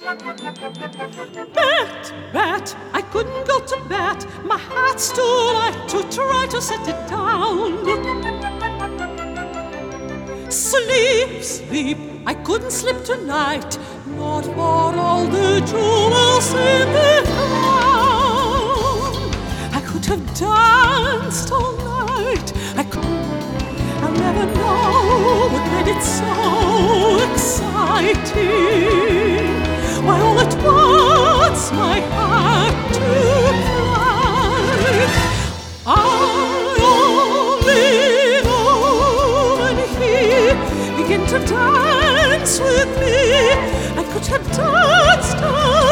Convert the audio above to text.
Bet, I couldn't go to bed. My heart's too light to try to set it down. Sleep, sleep, I couldn't sleep tonight, not for all the jewels in the crown. I could have danced all night, I'll never know what made it so exciting. Why all at once my heart took flight. I only know when he began to dance with me, I could have danced